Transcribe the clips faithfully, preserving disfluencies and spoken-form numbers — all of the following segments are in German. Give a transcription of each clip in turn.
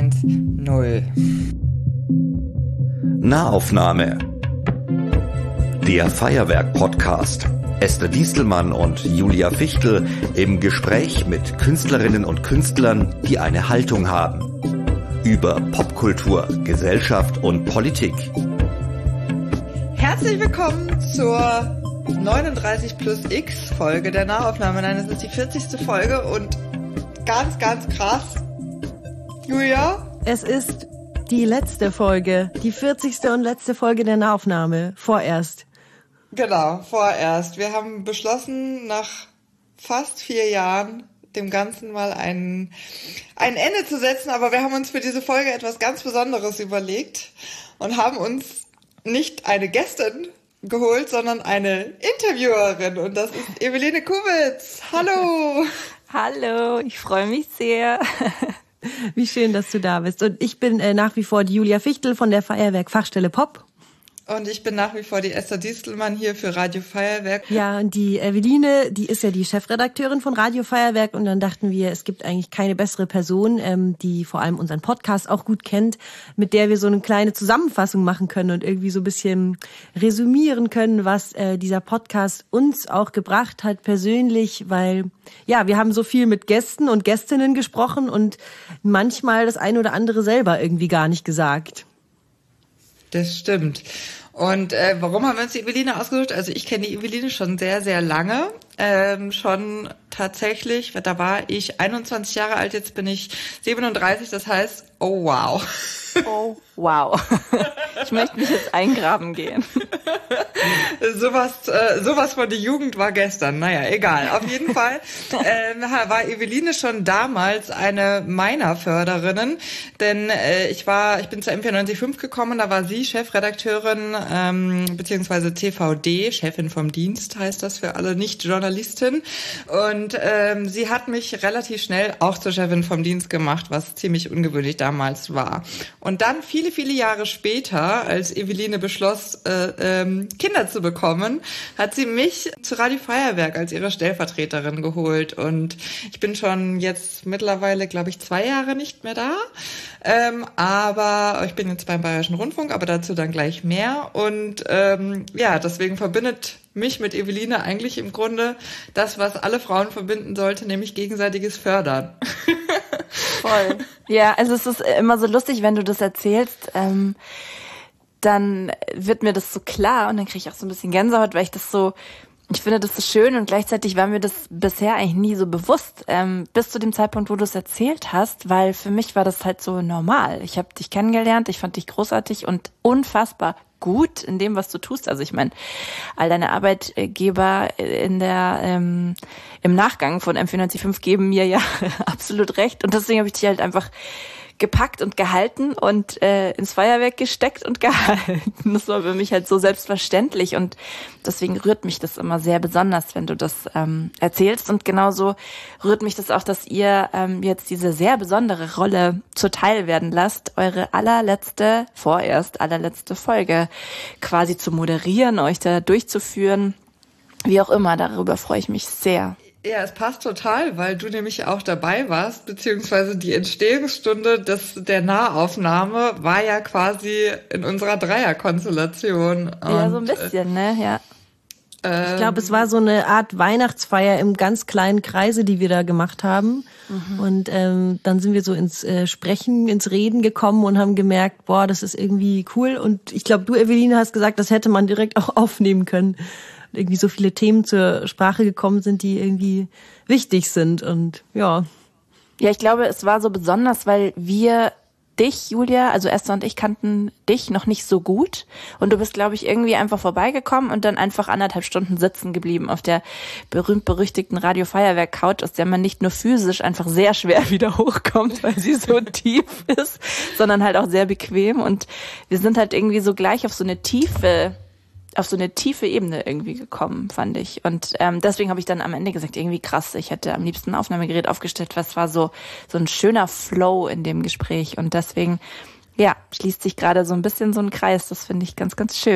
eins, null. Nahaufnahme. Der Feuerwerk-Podcast. Esther Diestelmann und Julia Fichtel im Gespräch mit Künstlerinnen und Künstlern, die eine Haltung haben. Über Popkultur, Gesellschaft und Politik. Herzlich willkommen zur neununddreißig plus X Folge der Nahaufnahme. Nein, das ist die vierzigste Folge und ganz, ganz krass. Julia? Es ist die letzte Folge, die vierzigste und letzte Folge der Nahaufnahme, vorerst. Genau, vorerst. Wir haben beschlossen, nach fast vier Jahren dem Ganzen mal ein, ein Ende zu setzen, aber wir haben uns für diese Folge etwas ganz Besonderes überlegt und haben uns nicht eine Gästin geholt, sondern eine Interviewerin und das ist Eveline Kubitz. Hallo! Hallo, ich freue mich sehr. Wie schön, dass du da bist. Und ich bin äh, nach wie vor die Julia Fichtel von der Feuerwerk-Fachstelle Pop. Und ich bin nach wie vor die Esther Diestelmann hier für Radio Feuerwerk. Ja, und die Eveline, die ist ja die Chefredakteurin von Radio Feuerwerk. Und dann dachten wir, es gibt eigentlich keine bessere Person, ähm, die vor allem unseren Podcast auch gut kennt, mit der wir so eine kleine Zusammenfassung machen können und irgendwie so ein bisschen resümieren können, was äh, dieser Podcast uns auch gebracht hat persönlich. Weil, ja, wir haben so viel mit Gästen und Gästinnen gesprochen und manchmal das eine oder andere selber irgendwie gar nicht gesagt. Das stimmt. Und äh, warum haben wir uns die Eveline ausgesucht? Also ich kenne die Eveline schon sehr, sehr lange. Ähm, schon tatsächlich, da war ich einundzwanzig Jahre alt, jetzt bin ich siebenunddreißig, das heißt, oh wow. Oh wow. Ich möchte mich jetzt eingraben gehen. sowas, äh, sowas von der Jugend war gestern. Naja, egal. Auf jeden Fall äh, war Eveline schon damals eine meiner Förderinnen, denn äh, ich war, ich bin zur M vierundneunzig Komma fünf gekommen, da war sie Chefredakteurin ähm, beziehungsweise T V D, Chefin vom Dienst heißt das für alle Nicht-Journalisten. Und ähm, sie hat mich relativ schnell auch zur Chefin vom Dienst gemacht, was ziemlich ungewöhnlich damals war. Und dann viele, viele Jahre später, als Eveline beschloss, äh, ähm, Kinder zu bekommen, hat sie mich zu Radio Feuerwerk als ihre Stellvertreterin geholt. Und ich bin schon jetzt mittlerweile, glaube ich, zwei Jahre nicht mehr da. Ähm, aber ich bin jetzt beim Bayerischen Rundfunk, aber dazu dann gleich mehr. Und ähm, ja, deswegen verbindet mich mit Eveline eigentlich im Grunde das, was alle Frauen verbinden sollte, nämlich gegenseitiges Fördern. Voll. Ja, also es ist immer so lustig, wenn du das erzählst, ähm, dann wird mir das so klar und dann kriege ich auch so ein bisschen Gänsehaut, weil ich das so, ich finde das so schön und gleichzeitig war mir das bisher eigentlich nie so bewusst, ähm, bis zu dem Zeitpunkt, wo du es erzählt hast, weil für mich war das halt so normal. Ich habe dich kennengelernt, ich fand dich großartig und unfassbar gut in dem, was du tust. Also ich meine, all deine Arbeitgeber in der ähm, im Nachgang von M vierundneunzig Komma fünf geben mir ja absolut recht und deswegen habe ich dich halt einfach gepackt und gehalten und äh, ins Feuerwerk gesteckt und gehalten. Das war für mich halt so selbstverständlich und deswegen rührt mich das immer sehr besonders, wenn du das ähm, erzählst und genauso rührt mich das auch, dass ihr ähm, jetzt diese sehr besondere Rolle zuteil werden lasst, eure allerletzte, vorerst allerletzte Folge quasi zu moderieren, euch da durchzuführen, wie auch immer, darüber freue ich mich sehr. Ja, es passt total, weil du nämlich auch dabei warst, beziehungsweise die Entstehungsstunde des, der Nahaufnahme war ja quasi in unserer Dreierkonstellation. Ja, so ein bisschen, ne, ja. Ich glaube, es war so eine Art Weihnachtsfeier im ganz kleinen Kreise, die wir da gemacht haben. Mhm. Und ähm, dann sind wir so ins äh, Sprechen, ins Reden gekommen und haben gemerkt, boah, das ist irgendwie cool. Und ich glaube, du, Eveline, hast gesagt, das hätte man direkt auch aufnehmen können. Irgendwie so viele Themen zur Sprache gekommen sind, die irgendwie wichtig sind und ja. Ja, ich glaube, es war so besonders, weil wir dich, Julia, also Esther und ich kannten dich noch nicht so gut und du bist, glaube ich, irgendwie einfach vorbeigekommen und dann einfach anderthalb Stunden sitzen geblieben auf der berühmt-berüchtigten Radio Feuerwerk Couch, aus der man nicht nur physisch einfach sehr schwer wieder hochkommt, weil sie so tief ist, sondern halt auch sehr bequem und wir sind halt irgendwie so gleich auf so eine tiefe auf so eine tiefe Ebene irgendwie gekommen, fand ich. Und ähm, deswegen habe ich dann am Ende gesagt, irgendwie krass, ich hätte am liebsten ein Aufnahmegerät aufgestellt, was war so so ein schöner Flow in dem Gespräch. Und deswegen, ja, schließt sich gerade so ein bisschen so ein Kreis. Das finde ich ganz, ganz schön.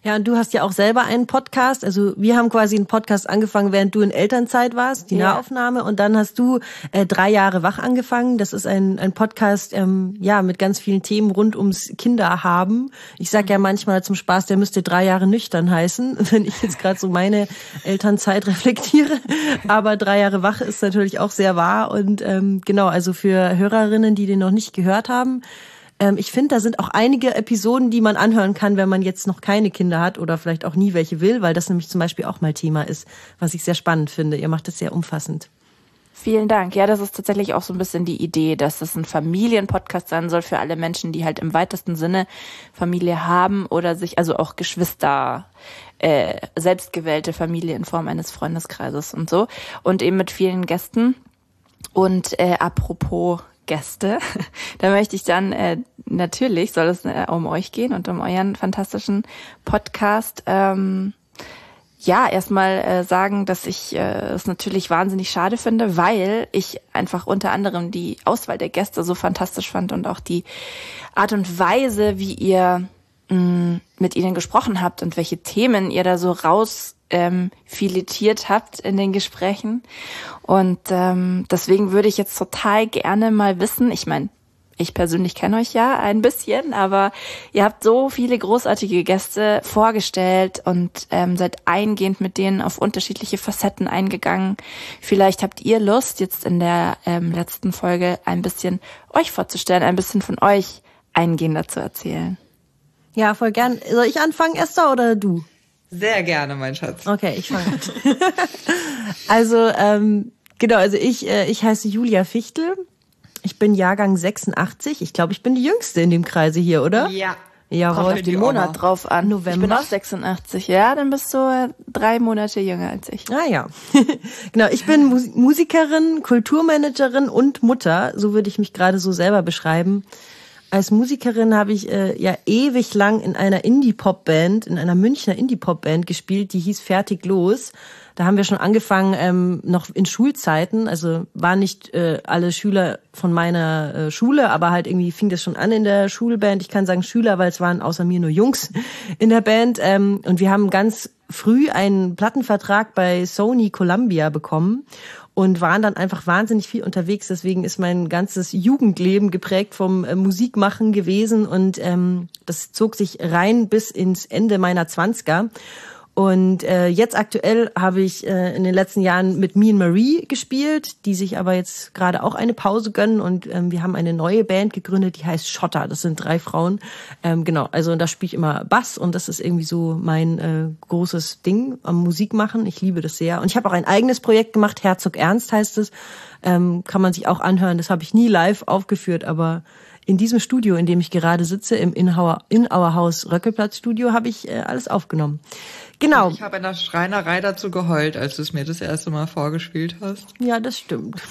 Ja, und du hast ja auch selber einen Podcast. Also wir haben quasi einen Podcast angefangen, während du in Elternzeit warst, die ja. Nahaufnahme. Und dann hast du äh, drei Jahre wach angefangen. Das ist ein ein Podcast, ähm, ja, mit ganz vielen Themen rund ums Kinderhaben. Ich sag ja manchmal zum Spaß, der müsste drei Jahre nüchtern heißen, wenn ich jetzt gerade so meine Elternzeit reflektiere. Aber drei Jahre wach ist natürlich auch sehr wahr. Und ähm, genau, also für Hörerinnen, die den noch nicht gehört haben, ich finde, da sind auch einige Episoden, die man anhören kann, wenn man jetzt noch keine Kinder hat oder vielleicht auch nie welche will, weil das nämlich zum Beispiel auch mal Thema ist, was ich sehr spannend finde. Ihr macht das sehr umfassend. Vielen Dank. Ja, das ist tatsächlich auch so ein bisschen die Idee, dass es ein Familienpodcast sein soll für alle Menschen, die halt im weitesten Sinne Familie haben oder sich, also auch Geschwister, äh, selbstgewählte Familie in Form eines Freundeskreises und so. Und eben mit vielen Gästen. Und äh, apropos Gäste, da möchte ich dann, äh, natürlich soll es äh, um euch gehen und um euren fantastischen Podcast. Ähm, ja, erstmal äh, sagen, dass ich äh, es natürlich wahnsinnig schade finde, weil ich einfach unter anderem die Auswahl der Gäste so fantastisch fand und auch die Art und Weise, wie ihr mh, mit ihnen gesprochen habt und welche Themen ihr da so raus Ähm, filetiert habt in den Gesprächen. Und ähm, deswegen würde ich jetzt total gerne mal wissen, ich meine, ich persönlich kenne euch ja ein bisschen, aber ihr habt so viele großartige Gäste vorgestellt und ähm, seid eingehend mit denen auf unterschiedliche Facetten eingegangen. Vielleicht habt ihr Lust, jetzt in der ähm, letzten Folge ein bisschen euch vorzustellen, ein bisschen von euch eingehender zu erzählen. Ja, voll gern. Soll ich anfangen, Esther, oder du? Sehr gerne, mein Schatz. Okay, ich fange an. Also, ähm, genau, also ich, äh, ich heiße Julia Fichtel. Ich bin Jahrgang sechsundachtzig. Ich glaube, ich bin die Jüngste in dem Kreise hier, oder? Ja. Jawohl. Kommt auf den Monat drauf an. November. Ich bin auch sechsundachtzig, ja, dann bist du äh, drei Monate jünger als ich. Ah ja. Genau, ich bin Mus- Musikerin, Kulturmanagerin und Mutter. So würde ich mich gerade so selber beschreiben. Als Musikerin habe ich äh, ja ewig lang in einer Indie-Pop-Band, in einer Münchner Indie-Pop-Band gespielt, die hieß Fertig los. Da haben wir schon angefangen, ähm, noch in Schulzeiten, also waren nicht äh, alle Schüler von meiner äh, Schule, aber halt irgendwie fing das schon an in der Schulband. Ich kann sagen Schüler, weil es waren außer mir nur Jungs in der Band. Ähm, und wir haben ganz früh einen Plattenvertrag bei Sony Columbia bekommen und waren dann einfach wahnsinnig viel unterwegs. Deswegen ist mein ganzes Jugendleben geprägt vom äh, Musikmachen gewesen und ähm, das zog sich rein bis ins Ende meiner Zwanziger. Und äh, jetzt aktuell habe ich äh, in den letzten Jahren mit Me and Marie gespielt, die sich aber jetzt gerade auch eine Pause gönnen und ähm, wir haben eine neue Band gegründet, die heißt Schotter. Das sind drei Frauen. Ähm, genau, also da spiele ich immer Bass und das ist irgendwie so mein äh, großes Ding am Musikmachen. Ich liebe das sehr. Und ich habe auch ein eigenes Projekt gemacht, Herzog Ernst heißt es. Ähm, kann man sich auch anhören. Das habe ich nie live aufgeführt, aber in diesem Studio, in dem ich gerade sitze, im In Our, In Our House Röckelplatz Studio, habe ich äh, alles aufgenommen. Genau. Ich habe in der Schreinerei dazu geheult, als du es mir das erste Mal vorgespielt hast. Ja, das stimmt.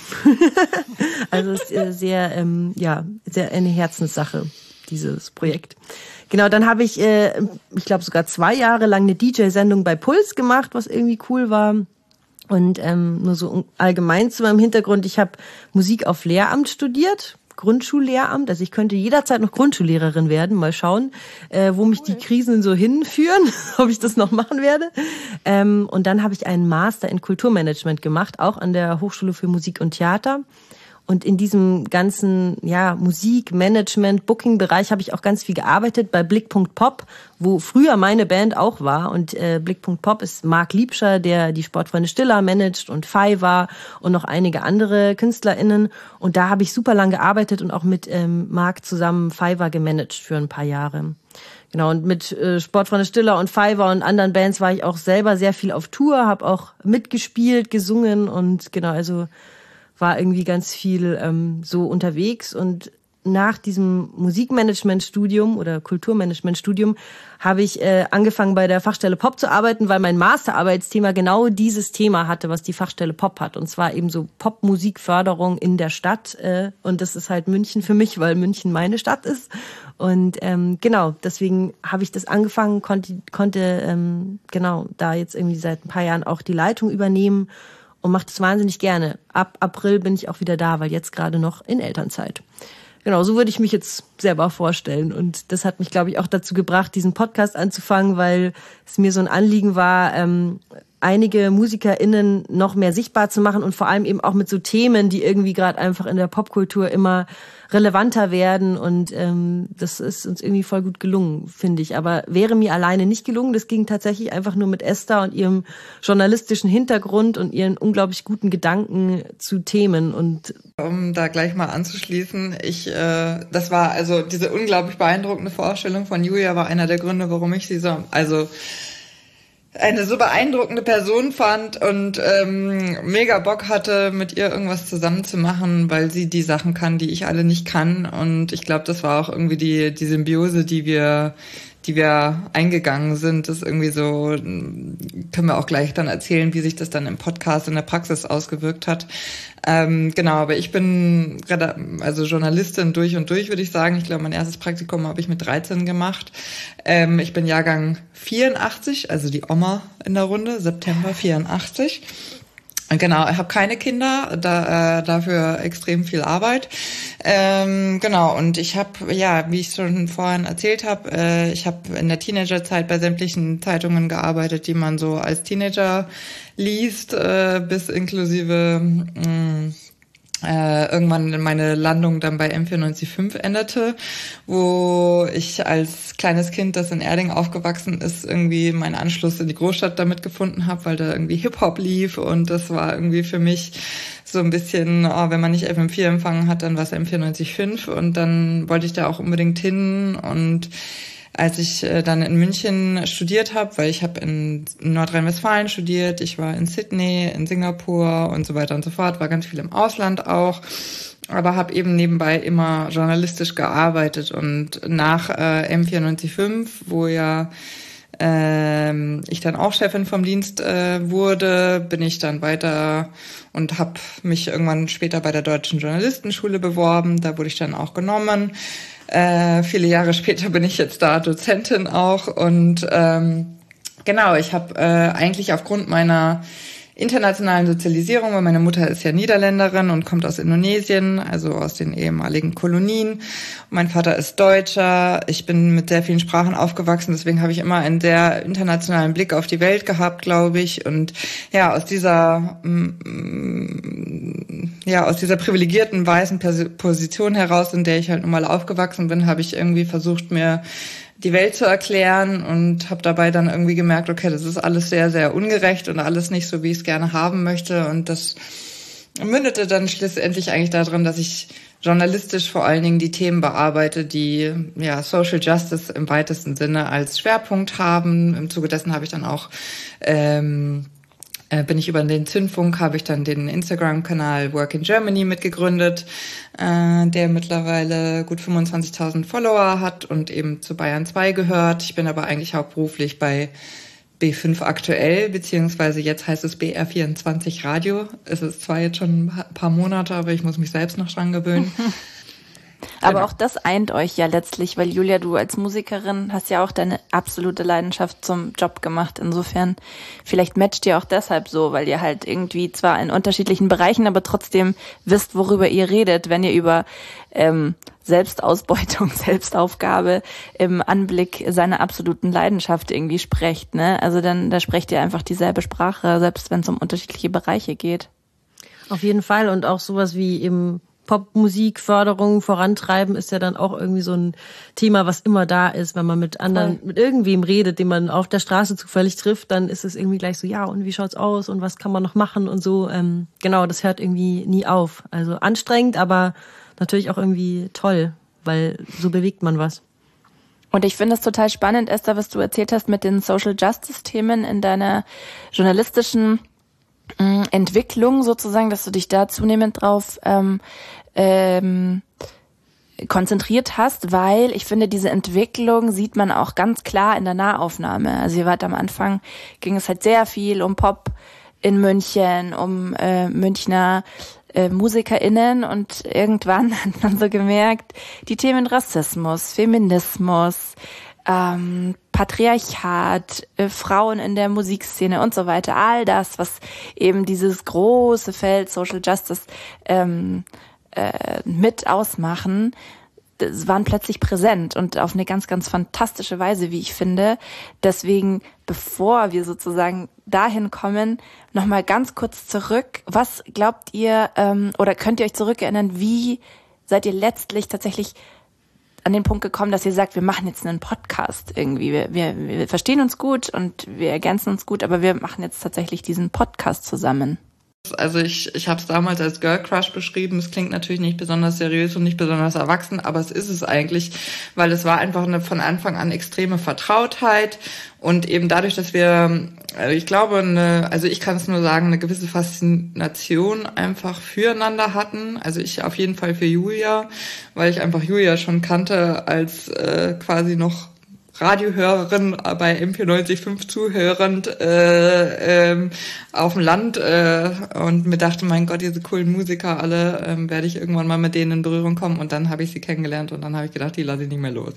Also es ist äh, sehr, ähm, ja, sehr eine Herzenssache, dieses Projekt. Genau, dann habe ich, äh, ich glaube sogar zwei Jahre lang eine D J-Sendung bei Puls gemacht, was irgendwie cool war. Und ähm, nur so allgemein zu meinem Hintergrund, ich habe Musik auf Lehramt studiert. Grundschullehramt, also ich könnte jederzeit noch Grundschullehrerin werden, mal schauen, äh, wo mich die Krisen so hinführen, ob ich das noch machen werde. Ähm, und dann habe ich einen Master in Kulturmanagement gemacht, auch an der Hochschule für Musik und Theater. Und in diesem ganzen ja Musik, Management, Booking-Bereich habe ich auch ganz viel gearbeitet bei Blickpunkt Pop, wo früher meine Band auch war. Und äh, Blickpunkt Pop ist Marc Liebscher, der die Sportfreunde Stiller managt und Fiverr und noch einige andere KünstlerInnen. Und da habe ich super lang gearbeitet und auch mit ähm, Marc zusammen Fiverr gemanagt für ein paar Jahre. Genau, und mit äh, Sportfreunde Stiller und Fiverr und anderen Bands war ich auch selber sehr viel auf Tour, habe auch mitgespielt, gesungen und genau, also war irgendwie ganz viel ähm, so unterwegs und nach diesem Musikmanagement-Studium oder Kulturmanagement-Studium habe ich äh, angefangen bei der Fachstelle Pop zu arbeiten, weil mein Masterarbeitsthema genau dieses Thema hatte, was die Fachstelle Pop hat. Und zwar eben so Popmusikförderung in der Stadt. Äh, und das ist halt München für mich, weil München meine Stadt ist. Und ähm, genau, deswegen habe ich das angefangen, konnte, konnte ähm, genau da jetzt irgendwie seit ein paar Jahren auch die Leitung übernehmen. Und mache das wahnsinnig gerne. Ab April bin ich auch wieder da, weil jetzt gerade noch in Elternzeit. genau, so würde ich mich jetzt selber vorstellen. Und das hat mich, glaube ich, auch dazu gebracht, diesen Podcast anzufangen, weil es mir so ein Anliegen war, ähm, einige MusikerInnen noch mehr sichtbar zu machen und vor allem eben auch mit so Themen, die irgendwie gerade einfach in der Popkultur immer relevanter werden. Und ähm, das ist uns irgendwie voll gut gelungen, finde ich. Aber wäre mir alleine nicht gelungen. Das ging tatsächlich einfach nur mit Esther und ihrem journalistischen Hintergrund und ihren unglaublich guten Gedanken zu Themen. Und um da gleich mal anzuschließen, ich, äh, das war also diese unglaublich beeindruckende Vorstellung von Julia war einer der Gründe, warum ich sie so, also eine so beeindruckende Person fand und ähm, mega Bock hatte, mit ihr irgendwas zusammen zu machen, weil sie die Sachen kann, die ich alle nicht kann. Und ich glaube, das war auch irgendwie die die Symbiose, die wir die wir eingegangen sind. Das ist irgendwie so, können wir auch gleich dann erzählen, wie sich das dann im Podcast in der Praxis ausgewirkt hat. Ähm, genau, aber ich bin also Journalistin durch und durch, würde ich sagen. Ich glaube, mein erstes Praktikum habe ich mit dreizehn gemacht. Ähm, ich bin Jahrgang vierundachtzig, also die Oma in der Runde, September vierundachtzig. Genau, ich habe keine Kinder, da, äh, dafür extrem viel Arbeit. Ähm, genau, und ich habe, ja, wie ich schon vorhin erzählt habe, äh, ich habe in der Teenagerzeit bei sämtlichen Zeitungen gearbeitet, die man so als Teenager liest, äh, bis inklusive mh, äh, irgendwann meine Landung dann bei M vierundneunzig Komma fünf änderte, wo ich als kleines Kind, das in Erding aufgewachsen ist, irgendwie meinen Anschluss in die Großstadt damit gefunden habe, weil da irgendwie Hip-Hop lief und das war irgendwie für mich so ein bisschen, oh, wenn man nicht F M vier empfangen hat, dann war es M vierundneunzig Komma fünf und dann wollte ich da auch unbedingt hin. Und als ich äh, dann in München studiert habe, weil ich habe in Nordrhein-Westfalen studiert, ich war in Sydney, in Singapur und so weiter und so fort, war ganz viel im Ausland auch, aber habe eben nebenbei immer journalistisch gearbeitet. Und nach äh, M vierundneunzig Komma fünf, wo ja ähm, ich dann auch Chefin vom Dienst äh, wurde, bin ich dann weiter und habe mich irgendwann später bei der Deutschen Journalistenschule beworben. Da wurde ich dann auch genommen. Äh, viele Jahre später bin ich jetzt da Dozentin auch. Und ähm, genau, ich habe äh, eigentlich aufgrund meiner internationalen Sozialisierung, weil meine Mutter ist ja Niederländerin und kommt aus Indonesien, also aus den ehemaligen Kolonien. Mein Vater ist Deutscher. Ich bin mit sehr vielen Sprachen aufgewachsen, deswegen habe ich immer einen sehr internationalen Blick auf die Welt gehabt, glaube ich. Und ja, aus dieser ja aus dieser privilegierten weißen Position heraus, in der ich halt nun mal aufgewachsen bin, habe ich irgendwie versucht, mir die Welt zu erklären und habe dabei dann irgendwie gemerkt, okay, das ist alles sehr, sehr ungerecht und alles nicht so, wie ich es gerne haben möchte. Und das mündete dann schlussendlich eigentlich darin, dass ich journalistisch vor allen Dingen die Themen bearbeite, die ja Social Justice im weitesten Sinne als Schwerpunkt haben. Im Zuge dessen habe ich dann auch ähm, äh, bin ich über den Zündfunk, habe ich dann den Instagram-Kanal Work in Germany mitgegründet, äh, der mittlerweile gut fünfundzwanzigtausend Follower hat und eben zu Bayern zwei gehört. Ich bin aber eigentlich hauptberuflich bei B fünf aktuell, beziehungsweise jetzt heißt es B R vierundzwanzig Radio. Es ist zwar jetzt schon ein paar Monate, aber ich muss mich selbst noch dran gewöhnen. Aber Genau. auch das eint euch ja letztlich, weil Julia, du als Musikerin hast ja auch deine absolute Leidenschaft zum Job gemacht. Insofern, vielleicht matcht ihr auch deshalb so, weil ihr halt irgendwie zwar in unterschiedlichen Bereichen, aber trotzdem wisst, worüber ihr redet, wenn ihr über ähm, Selbstausbeutung, Selbstaufgabe im Anblick seiner absoluten Leidenschaft irgendwie sprecht, ne? Also dann, da sprecht ihr einfach dieselbe Sprache, selbst wenn es um unterschiedliche Bereiche geht. Auf jeden Fall. Und auch sowas wie eben Popmusikförderung vorantreiben ist ja dann auch irgendwie so ein Thema, was immer da ist. Wenn man mit anderen, mit irgendwem redet, den man auf der Straße zufällig trifft, dann ist es irgendwie gleich so, ja, und wie schaut's aus und was kann man noch machen und so. Ähm, genau, das hört irgendwie nie auf. Also anstrengend, aber natürlich auch irgendwie toll, weil so bewegt man was. Und ich finde es total spannend, Esther, was du erzählt hast mit den Social Justice Themen in deiner journalistischen äh, Entwicklung sozusagen, dass du dich da zunehmend drauf ähm, ähm, konzentriert hast, weil ich finde, diese Entwicklung sieht man auch ganz klar in der Nahaufnahme. Also ihr wart am Anfang, ging es halt sehr viel um Pop in München, um äh, Münchner äh, MusikerInnen und irgendwann hat man so gemerkt, die Themen Rassismus, Feminismus, ähm, Patriarchat, äh, Frauen in der Musikszene und so weiter, all das, was eben dieses große Feld Social Justice ähm, äh, mit ausmachen, das waren plötzlich präsent und auf eine ganz, ganz fantastische Weise, wie ich finde. Deswegen, bevor wir sozusagen dahin kommen, nochmal ganz kurz zurück. Was glaubt ihr, ähm, oder könnt ihr euch zurückerinnern, wie seid ihr letztlich tatsächlich an den Punkt gekommen, dass ihr sagt, wir machen jetzt einen Podcast irgendwie. Wir, wir, wir verstehen uns gut und wir ergänzen uns gut, aber wir machen jetzt tatsächlich diesen Podcast zusammen. Also ich, ich habe es damals als Girl Crush beschrieben. Es klingt natürlich nicht besonders seriös und nicht besonders erwachsen, aber es ist es eigentlich, weil es war einfach eine von Anfang an extreme Vertrautheit und eben dadurch, dass wir, also ich glaube, eine, also ich kann es nur sagen, eine gewisse Faszination einfach füreinander hatten. Also ich auf jeden Fall für Julia, weil ich einfach Julia schon kannte als äh, quasi noch Radiohörerin bei M vierundneunzig Komma fünf zuhörend äh, ähm, auf dem Land äh, und mir dachte, mein Gott, diese coolen Musiker alle, ähm, werde ich irgendwann mal mit denen in Berührung kommen und dann habe ich sie kennengelernt und dann habe ich gedacht, die lasse ich nicht mehr los.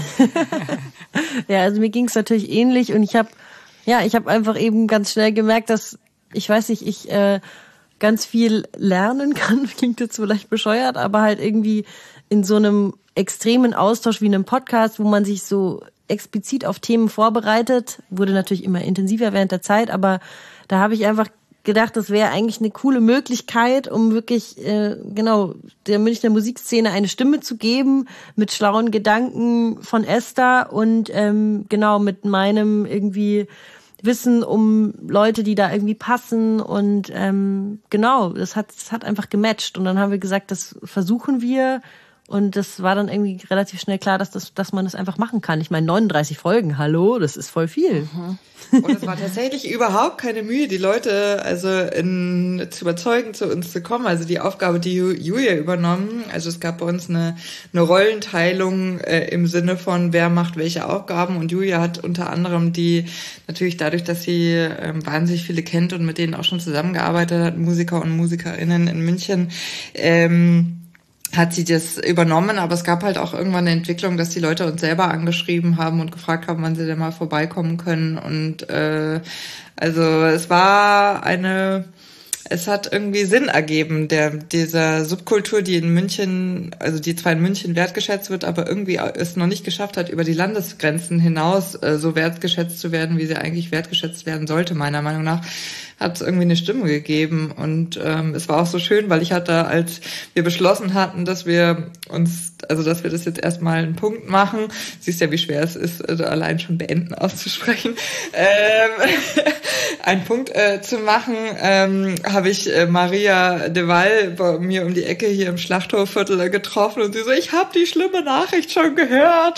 Ja, also mir ging es natürlich ähnlich und ich habe ja, ich habe einfach eben ganz schnell gemerkt, dass, ich weiß nicht, ich äh, ganz viel lernen kann, klingt jetzt vielleicht bescheuert, aber halt irgendwie in so einem extremen Austausch wie einem Podcast, wo man sich so explizit auf Themen vorbereitet, wurde natürlich immer intensiver während der Zeit, aber da habe ich einfach gedacht, das wäre eigentlich eine coole Möglichkeit, um wirklich äh, genau der Münchner Musikszene eine Stimme zu geben, mit schlauen Gedanken von Esther und ähm, genau mit meinem irgendwie Wissen um Leute, die da irgendwie passen und ähm, genau, das hat, das hat einfach gematcht und dann haben wir gesagt, das versuchen wir. Und das war dann irgendwie relativ schnell klar, dass das, dass man das einfach machen kann. Ich meine, neununddreißig Folgen, hallo, das ist voll viel. Mhm. Und es war tatsächlich überhaupt keine Mühe, die Leute also in, zu überzeugen, zu uns zu kommen. Also die Aufgabe, die Julia übernommen, also es gab bei uns eine, eine Rollenteilung äh, im Sinne von, wer macht welche Aufgaben. Und Julia hat unter anderem die, natürlich dadurch, dass sie ähm, wahnsinnig viele kennt und mit denen auch schon zusammengearbeitet hat, Musiker und Musikerinnen in München, ähm, hat sie das übernommen, aber es gab halt auch irgendwann eine Entwicklung, dass die Leute uns selber angeschrieben haben und gefragt haben, wann sie denn mal vorbeikommen können und äh, also es war eine, es hat irgendwie Sinn ergeben, der dieser Subkultur, die in München, also die zwar in München wertgeschätzt wird, aber irgendwie es noch nicht geschafft hat, über die Landesgrenzen hinaus äh, so wertgeschätzt zu werden, wie sie eigentlich wertgeschätzt werden sollte, meiner Meinung nach, hat es irgendwie eine Stimme gegeben und ähm, es war auch so schön, weil ich hatte, als wir beschlossen hatten, dass wir uns, also dass wir das jetzt erstmal einen Punkt machen, siehst ja, wie schwer es ist, also allein schon beenden auszusprechen, ähm, einen Punkt äh, zu machen, ähm, habe ich äh, Maria de Waal bei mir um die Ecke hier im Schlachthofviertel getroffen und sie so, ich habe die schlimme Nachricht schon gehört.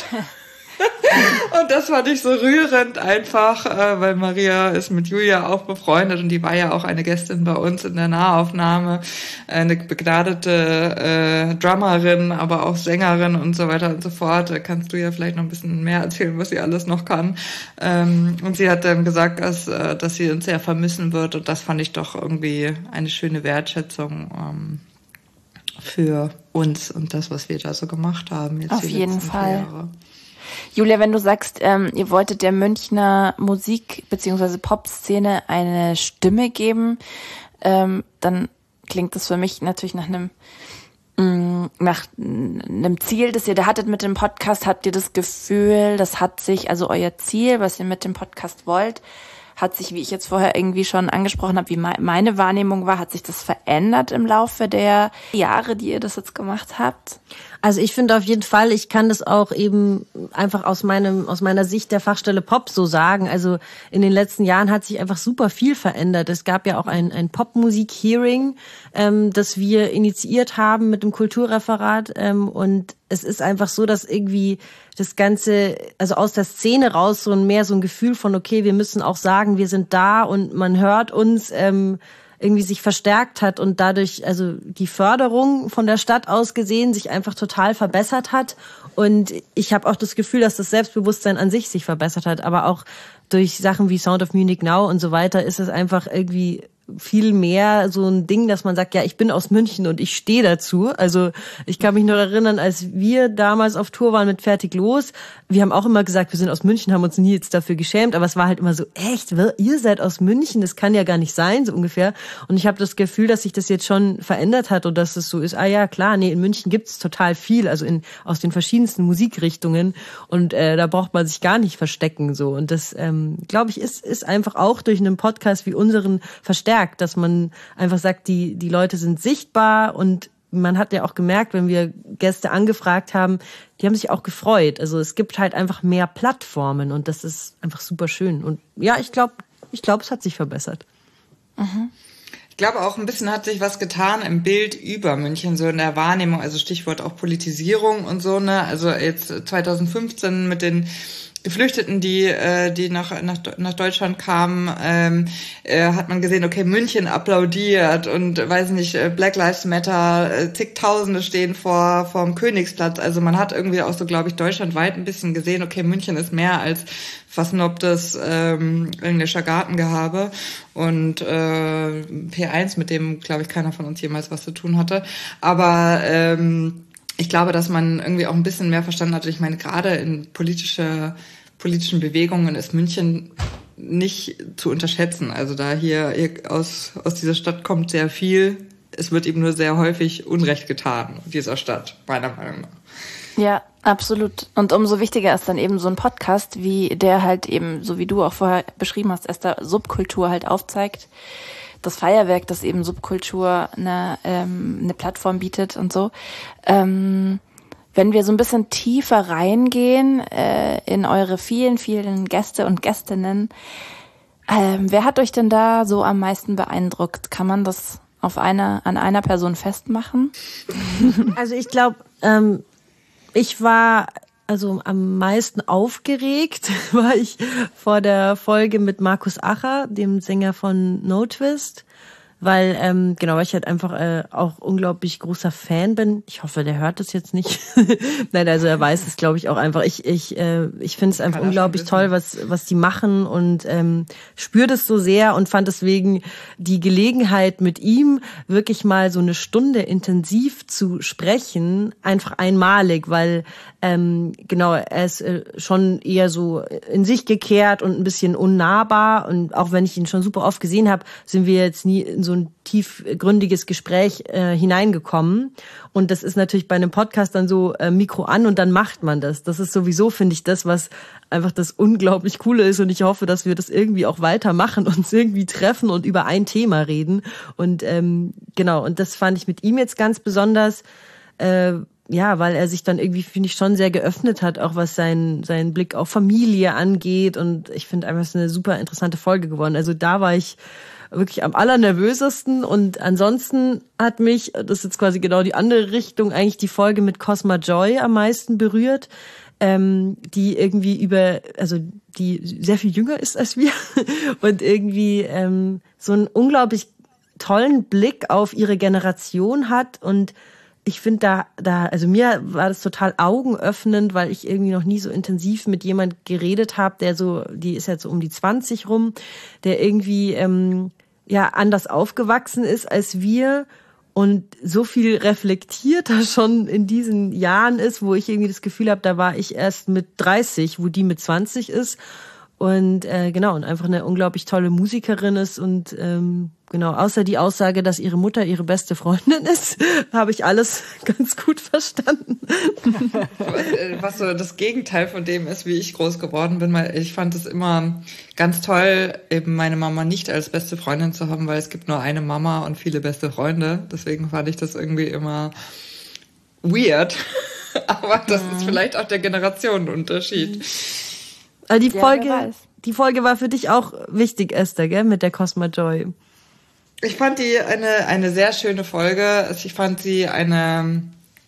Und das fand ich so rührend einfach, äh, weil Maria ist mit Julia auch befreundet und die war ja auch eine Gästin bei uns in der Nahaufnahme, eine begnadete äh, Drummerin, aber auch Sängerin und so weiter und so fort. Da kannst du ja vielleicht noch ein bisschen mehr erzählen, was sie alles noch kann. Ähm, und sie hat dann gesagt, dass, äh, dass sie uns sehr vermissen wird und das fand ich doch irgendwie eine schöne Wertschätzung ähm, für uns und das, was wir da so gemacht haben. Jetzt auf die jeden letzten Fall. Jahre. Julia, wenn du sagst, ähm, ihr wolltet der Münchner Musik- bzw. Pop-Szene eine Stimme geben, ähm, dann klingt das für mich natürlich nach einem mh, nach einem Ziel, das ihr da hattet mit dem Podcast. Habt ihr das Gefühl, das hat sich, also euer Ziel, was ihr mit dem Podcast wollt, hat sich, wie ich jetzt vorher irgendwie schon angesprochen habe, wie meine Wahrnehmung war, hat sich das verändert im Laufe der Jahre, die ihr das jetzt gemacht habt? Also ich finde auf jeden Fall, ich kann das auch eben einfach aus meinem aus meiner Sicht der Fachstelle Pop so sagen. Also in den letzten Jahren hat sich einfach super viel verändert. Es gab ja auch ein, ein Popmusik-Hearing, ähm, das wir initiiert haben mit dem Kulturreferat. Ähm, und es ist einfach so, dass irgendwie das Ganze, also aus der Szene raus so ein mehr so ein Gefühl von, okay, wir müssen auch sagen, wir sind da und man hört uns, ähm, irgendwie sich verstärkt hat und dadurch, also die Förderung von der Stadt aus gesehen, sich einfach total verbessert hat. Und ich habe auch das Gefühl, dass das Selbstbewusstsein an sich sich verbessert hat. Aber auch durch Sachen wie Sound of Munich Now und so weiter ist es einfach irgendwie viel mehr so ein Ding, dass man sagt, ja, ich bin aus München und ich stehe dazu. Also ich kann mich nur erinnern, als wir damals auf Tour waren mit Fertig los, wir haben auch immer gesagt, wir sind aus München, haben uns nie jetzt dafür geschämt, aber es war halt immer so, echt, ihr seid aus München, das kann ja gar nicht sein, so ungefähr. Und ich habe das Gefühl, dass sich das jetzt schon verändert hat und dass es so ist, ah ja, klar, nee, in München gibt's total viel, also in aus den verschiedensten Musikrichtungen und äh, da braucht man sich gar nicht verstecken so. Und das, ähm, glaube ich, ist ist einfach auch durch einen Podcast wie unseren verstärkt, dass man einfach sagt, die die Leute sind sichtbar und man hat ja auch gemerkt, wenn wir Gäste angefragt haben, die haben sich auch gefreut. Also es gibt halt einfach mehr Plattformen und das ist einfach super schön. Und ja, ich glaube, ich glaube, es hat sich verbessert. Mhm. Ich glaube auch ein bisschen hat sich was getan im Bild über München, so in der Wahrnehmung, also Stichwort auch Politisierung und so, ne? Also jetzt zwanzig fünfzehn mit den Geflüchteten, die äh, die nach, nach nach Deutschland kamen, ähm, äh, hat man gesehen, okay, München applaudiert und weiß nicht, Black Lives Matter, äh, zigtausende stehen vor vorm Königsplatz. Also man hat irgendwie auch so, glaube ich, deutschlandweit ein bisschen gesehen, okay, München ist mehr als versnobtes ähm, englischer Gartengehabe und äh, P eins, mit dem, glaube ich, keiner von uns jemals was zu tun hatte. Aber ähm, ich glaube, dass man irgendwie auch ein bisschen mehr verstanden hat. Ich meine, gerade in politische, politischen Bewegungen ist München nicht zu unterschätzen. Also da hier aus, aus dieser Stadt kommt sehr viel. Es wird eben nur sehr häufig Unrecht getan in dieser Stadt, meiner Meinung nach. Ja, absolut. Und umso wichtiger ist dann eben so ein Podcast, wie der halt eben, so wie du auch vorher beschrieben hast, Esther, Subkultur halt aufzeigt. Das Feuerwerk, das eben Subkultur eine, ähm, eine Plattform bietet und so. Ähm, wenn wir so ein bisschen tiefer reingehen äh, in eure vielen, vielen Gäste und Gästinnen, ähm, wer hat euch denn da so am meisten beeindruckt? Kann man das auf einer, an einer Person festmachen? Also ich glaube, ähm, ich war also am meisten aufgeregt, war ich vor der Folge mit Markus Acher, dem Sänger von No Twist, weil ähm, genau, weil ich halt einfach äh, auch unglaublich großer Fan bin. Ich hoffe, der hört das jetzt nicht. Nein, also er weiß es, glaube ich, auch einfach. Ich ich äh, ich finde es einfach unglaublich toll, was was die machen und ähm, spüre das so sehr und fand deswegen die Gelegenheit mit ihm wirklich mal so eine Stunde intensiv zu sprechen einfach einmalig, weil ähm, genau, er ist äh, schon eher so in sich gekehrt und ein bisschen unnahbar und auch wenn ich ihn schon super oft gesehen habe, sind wir jetzt nie in so ein tiefgründiges Gespräch äh, hineingekommen. Und das ist natürlich bei einem Podcast dann so äh, Mikro an und dann macht man das. Das ist sowieso, finde ich, das, was einfach das unglaublich Coole ist. Und ich hoffe, dass wir das irgendwie auch weitermachen, uns irgendwie treffen und über ein Thema reden. Und ähm, genau, und das fand ich mit ihm jetzt ganz besonders, äh, ja, weil er sich dann irgendwie, finde ich, schon sehr geöffnet hat, auch was sein, seinen Blick auf Familie angeht. Und ich finde einfach, es ist eine super interessante Folge geworden. Also da war ich wirklich am allernervösesten und ansonsten hat mich, das ist jetzt quasi genau die andere Richtung, eigentlich die Folge mit Cosma Joy am meisten berührt, ähm, die irgendwie über, also die sehr viel jünger ist als wir und irgendwie ähm, so einen unglaublich tollen Blick auf ihre Generation hat und ich finde da, da, also mir war das total augenöffnend, weil ich irgendwie noch nie so intensiv mit jemand geredet habe, der so, die ist jetzt so um die zwanzig rum, der irgendwie ähm, ja anders aufgewachsen ist als wir und so viel reflektierter schon in diesen Jahren ist, wo ich irgendwie das Gefühl habe, da war ich erst mit dreißig, wo die mit zwanzig ist. Und äh, genau, und einfach eine unglaublich tolle Musikerin ist und ähm, genau, außer die Aussage, dass ihre Mutter ihre beste Freundin ist, habe ich alles ganz gut verstanden. Was so das Gegenteil von dem ist, wie ich groß geworden bin, weil ich fand es immer ganz toll, eben meine Mama nicht als beste Freundin zu haben, weil es gibt nur eine Mama und viele beste Freunde. Deswegen fand ich das irgendwie immer weird. Aber das mhm. ist vielleicht auch der Generationenunterschied. Also die Folge, ja, die Folge war für dich auch wichtig, Esther, gell, mit der Cosma Joy. Ich fand die eine eine sehr schöne Folge. Ich fand sie eine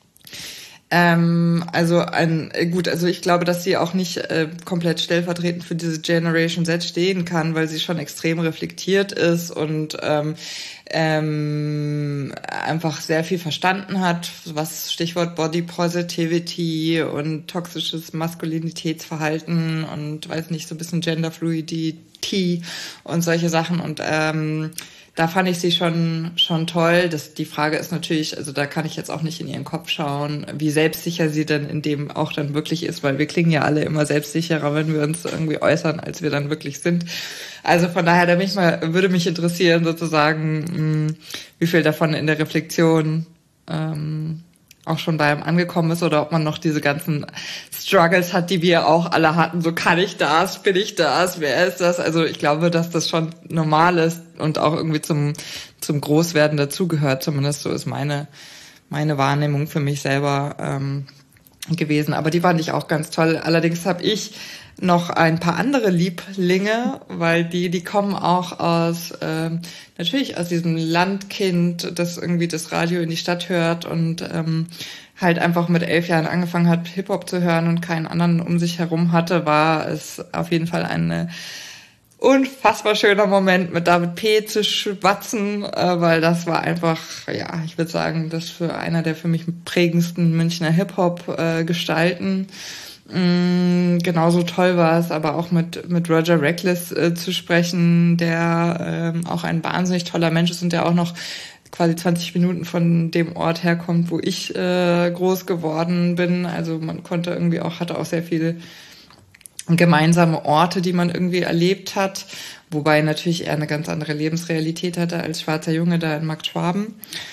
ähm, also ein gut, also ich glaube, dass sie auch nicht äh, komplett stellvertretend für diese Generation Z stehen kann, weil sie schon extrem reflektiert ist und ähm, ähm, einfach sehr viel verstanden hat, was Stichwort Body Positivity und toxisches Maskulinitätsverhalten und weiß nicht, so ein bisschen Genderfluidität Tea und solche Sachen. Und ähm, da fand ich sie schon schon toll. Das, die Frage ist natürlich, also da kann ich jetzt auch nicht in ihren Kopf schauen, wie selbstsicher sie denn in dem auch dann wirklich ist, weil wir klingen ja alle immer selbstsicherer, wenn wir uns irgendwie äußern, als wir dann wirklich sind. Also von daher, da bin ich mal, würde mich interessieren sozusagen, mh, wie viel davon in der Reflexion ähm, auch schon bei einem angekommen ist oder ob man noch diese ganzen Struggles hat, die wir auch alle hatten. So, kann ich das? Bin ich das? Wer ist das? Also ich glaube, dass das schon normal ist und auch irgendwie zum zum Großwerden dazugehört. Zumindest so ist meine meine Wahrnehmung für mich selber ähm, gewesen. Aber die fand ich auch ganz toll. Allerdings habe ich noch ein paar andere Lieblinge, weil die die kommen auch aus ähm, natürlich aus diesem Landkind, das irgendwie das Radio in die Stadt hört und ähm, halt einfach mit elf Jahren angefangen hat, Hip-Hop zu hören und keinen anderen um sich herum hatte, war es auf jeden Fall eine unfassbar schöner Moment, mit David P. zu schwatzen, äh, weil das war einfach, ja, ich würde sagen, das für einer der für mich prägendsten Münchner Hip-Hop-Gestalten. Mm, genauso toll war es aber auch mit mit Roger Reckless äh, zu sprechen, der ähm, auch ein wahnsinnig toller Mensch ist und der auch noch quasi zwanzig Minuten von dem Ort herkommt, wo ich äh, groß geworden bin. Also man konnte irgendwie auch, hatte auch sehr viele gemeinsame Orte, die man irgendwie erlebt hat, wobei natürlich er eine ganz andere Lebensrealität hatte als schwarzer Junge da in Markt Schwaben.